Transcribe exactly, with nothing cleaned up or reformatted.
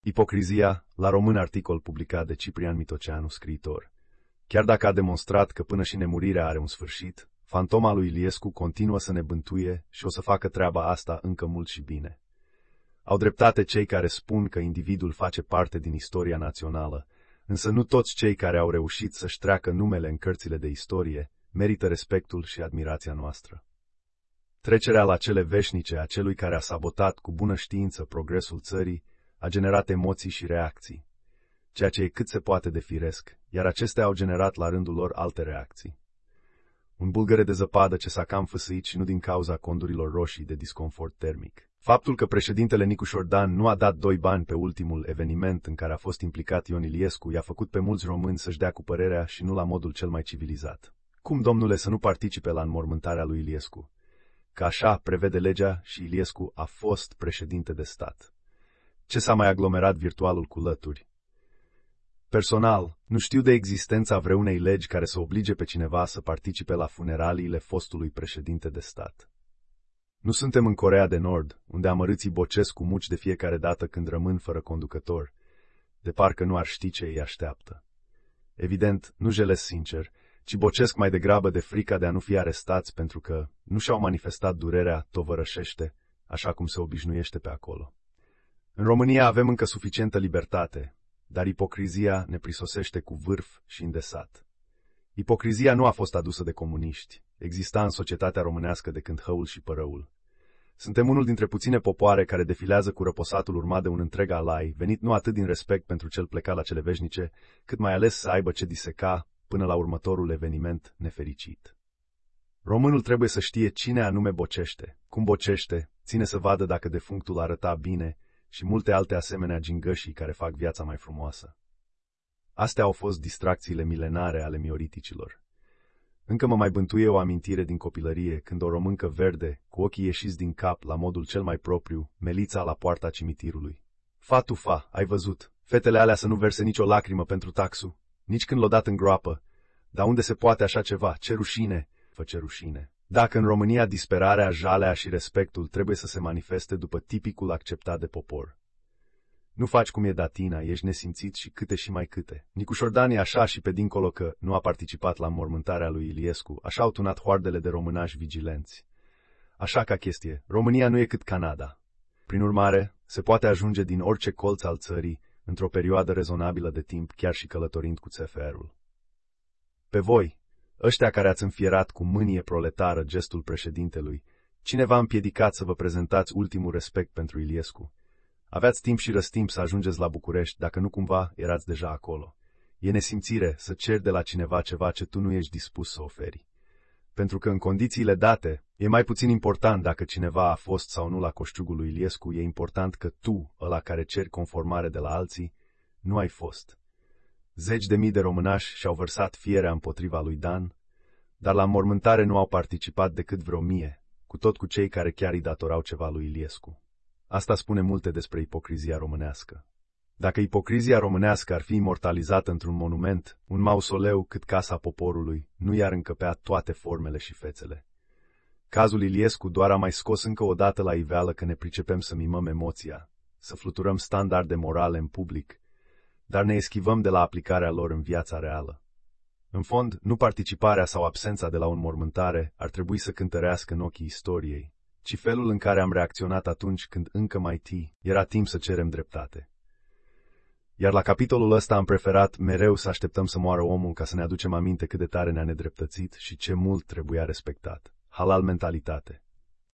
Ipocrizia, la român, articol publicat de Ciprian Mitoceanu, scriitor. Chiar dacă a demonstrat că până și nemurirea are un sfârșit, fantoma lui Iliescu continuă să ne bântuie și o să facă treaba asta încă mult și bine. Au dreptate cei care spun că individul face parte din istoria națională, însă nu toți cei care au reușit să-și treacă numele în cărțile de istorie merită respectul și admirația noastră. Trecerea la cele veșnice a celui care a sabotat cu bună știință progresul țării a generat emoții și reacții, ceea ce e cât se poate de firesc, iar acestea au generat la rândul lor alte reacții. Un bulgăre de zăpadă ce s-a cam fâsâit și nu din cauza condurilor roșii de disconfort termic. Faptul că președintele Nicu Șordan nu a dat doi bani pe ultimul eveniment în care a fost implicat Ion Iliescu i-a făcut pe mulți români să-și dea cu părerea și nu la modul cel mai civilizat. Cum, domnule, să nu participe la înmormântarea lui Iliescu? Că așa prevede legea și Iliescu a fost președinte de stat. Ce s-a mai aglomerat virtualul cu lături? Personal, nu știu de existența vreunei legi care să oblige pe cineva să participe la funeraliile fostului președinte de stat. Nu suntem în Coreea de Nord, unde amărâții bocesc cu muci de fiecare dată când rămân fără conducător, de parcă nu ar ști ce îi așteaptă. Evident, nu jelesc sincer, ci bocesc mai degrabă de frica de a nu fi arestați pentru că nu și-au manifestat durerea tovărășește, așa cum se obișnuiește pe acolo. În România avem încă suficientă libertate, dar ipocrizia ne prisosește cu vârf și îndesat. Ipocrizia nu a fost adusă de comuniști, exista în societatea românească de când hăul și părăul. Suntem unul dintre puține popoare care defilează cu răposatul urmat de un întreg alai, venit nu atât din respect pentru cel plecat la cele veșnice, cât mai ales să aibă ce diseca până la următorul eveniment nefericit. Românul trebuie să știe cine anume bocește, cum bocește, ține să vadă dacă defunctul arăta bine și multe alte asemenea gingășii care fac viața mai frumoasă. Astea au fost distracțiile milenare ale mioriticilor. Încă mă mai bântuie o amintire din copilărie, când o româncă verde, cu ochii ieșiți din cap la modul cel mai propriu, melița la poarta cimitirului. Fa tu fa, ai văzut, fetele alea să nu verse nicio lacrimă pentru taxul, nici când l-o dat în groapă. Dar unde se poate așa ceva? Ce rușine! Fă ce rușine! Dacă în România disperarea, jalea și respectul trebuie să se manifeste după tipicul acceptat de popor. Nu faci cum e datina, ești nesimțit și câte și mai câte. Nicu Șordan e așa și pe dincolo că nu a participat la înmormântarea lui Iliescu, așa au tunat hoardele de românași vigilenți. Așa ca chestie, România nu e cât Canada. Prin urmare, se poate ajunge din orice colț al țării, într-o perioadă rezonabilă de timp, chiar și călătorind cu C F R-ul. Pe voi, ăștia care ați înfierat cu mânie proletară gestul președintelui, cine v-a împiedicat să vă prezentați ultimul respect pentru Iliescu? Aveați timp și răstimp să ajungeți la București, dacă nu cumva erați deja acolo. E nesimțire să ceri de la cineva ceva ce tu nu ești dispus să oferi. Pentru că în condițiile date, e mai puțin important dacă cineva a fost sau nu la coșciugul lui Iliescu, e important că tu, ăla care ceri conformare de la alții, nu ai fost. Zeci de mii de românași și-au vărsat fierea împotriva lui Dan, dar la înmormântare nu au participat decât vreo mie, cu tot cu cei care chiar îi datorau ceva lui Iliescu. Asta spune multe despre ipocrizia românească. Dacă ipocrizia românească ar fi imortalizată într-un monument, un mausoleu cât Casa Poporului, nu i-ar încăpea toate formele și fețele. Cazul Iliescu doar a mai scos încă o dată la iveală că ne pricepem să mimăm emoția, să fluturăm standarde morale în public, dar ne eschivăm de la aplicarea lor în viața reală. În fond, nu participarea sau absența de la o înmormântare ar trebui să cântărească în ochii istoriei, ci felul în care am reacționat atunci când încă mai ti era timp să cerem dreptate. Iar la capitolul ăsta am preferat mereu să așteptăm să moară omul ca să ne aducem aminte cât de tare ne-a nedreptățit și ce mult trebuia respectat. Halal mentalitate.